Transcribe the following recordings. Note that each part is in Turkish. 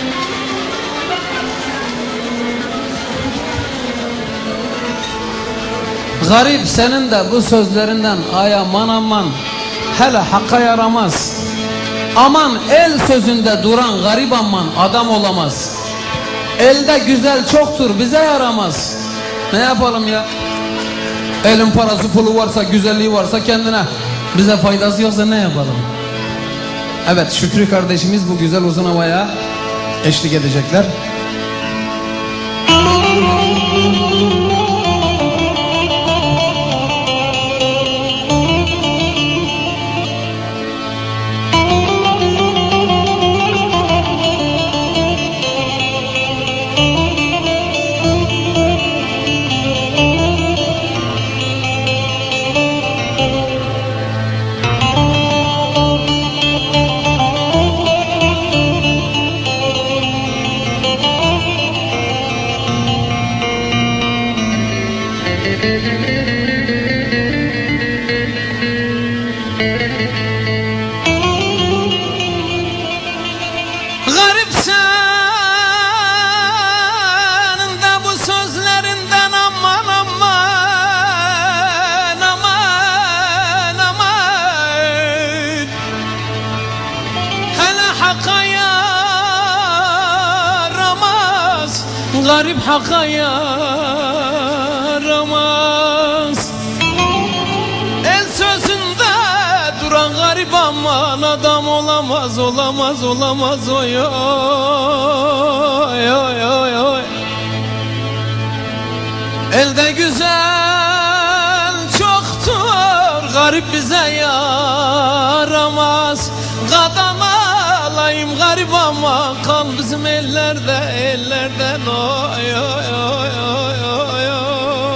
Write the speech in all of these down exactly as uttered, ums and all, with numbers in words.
Garip senin de bu sözlerinden ay aman aman, hele hakka yaramaz. Aman el sözünde duran garip aman adam olamaz. Elde güzel çoktur bize yaramaz. Ne yapalım ya? Elin parası pulu varsa, güzelliği varsa kendine, bize faydası yoksa ne yapalım? Evet, Şükrü kardeşimiz bu güzel uzun havaya eşlik edecekler. Garip hakka yaramaz. El sözünde duran garip aman adam olamaz, olamaz, olamaz. Oy oy oy oy oy. Elde güzel çoktur, garip bize yaramaz. Kadam alayım garip ama kal bizim ellerde, ellerden. Oy oy oy oy oy oy.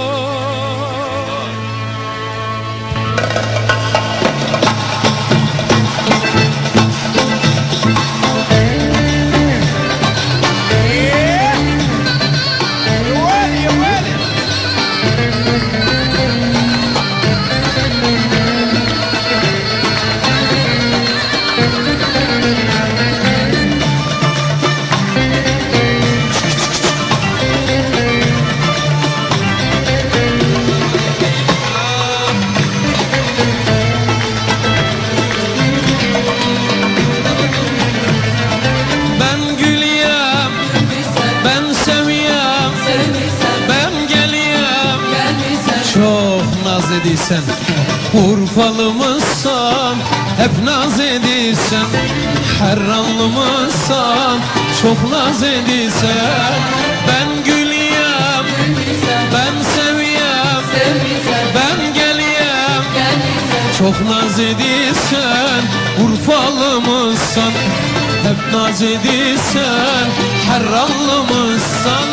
Ediysen, Urfalı mısın, hep naz ediysen, Herranlı mısın, çok naz ediysen. Ben gülüyem, ben seviyem, ben geliyem, çok naz ediysen. Urfalı mısın, hep naz ediysen, Herranlı mısın.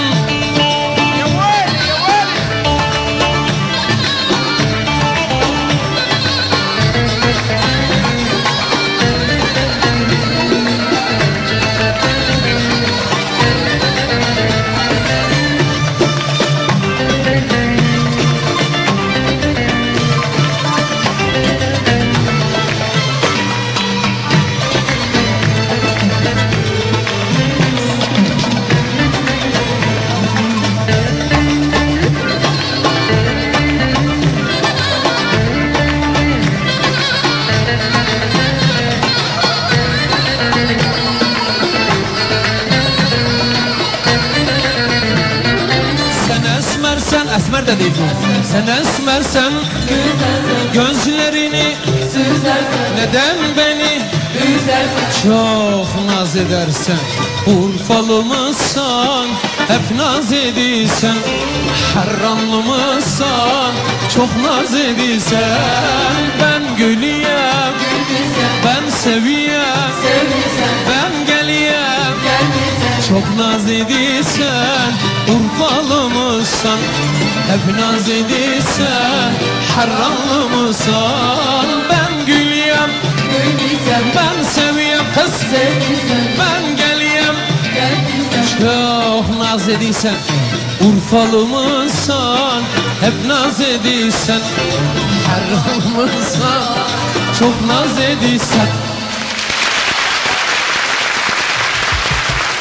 Esmer de değil bu. Sen esmersen gözlerini süzersen, neden beni üzersen, çok naz edersen. Urfalı mısın, hep naz ediysen, Herranlı mısın, çok naz ediysen. Ben gülüyem, ben seviyem, ben geliyem, çok naz ediysen. Urfalı mısın, hep naz ediysen, Herranlı mısın. Ben gülüyem, ben seviyem kız, ben geliyem, çok naz ediysen. Urfalı mısın, hep naz ediysen, Herranlı mısın, çok naz ediysen.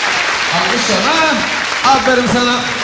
Maşallah. Aferin sana.